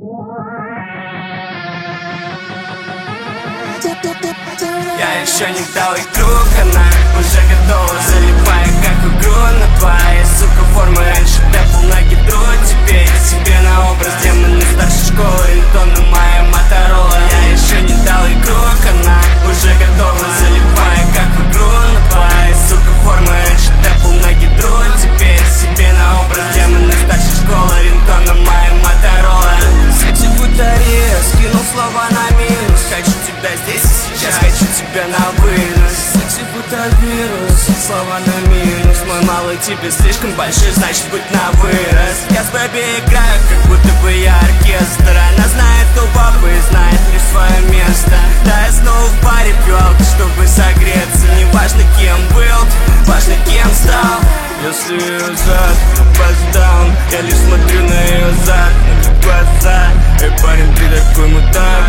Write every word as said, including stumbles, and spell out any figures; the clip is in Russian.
Я еще не дал ей круг, она уже готова, залипая как в игру. Но твоя, сука, форма раньше тэпл на гидру. Теперь себе на образ демона старшей школы, рингтон моя Моторола. Я еще не дал ей круг, она уже готова, залипая как в игру. Но твоя, сука, форма раньше тэпл на гидру. Теперь себе на образ демона старшей школы, рингтон моя Моторола. Секси футария, скинул слова на минус. Хочу тебя здесь и сейчас, хочу тебя на вынос. Секси футавирус, слова на минус. Мой малый тебе слишком большой, значит будь на вырос. Я с бэби играю, как будто бы я оркестр. Она знает толпу и знает лишь свое место. Да, я снова в баре пью алко, чтобы согреться. Не важно кем был, важно кем стал. Если ее зад баздаун, я лишь смотрю на ее зад, на глаза. Эй, парень, ты такой мудак.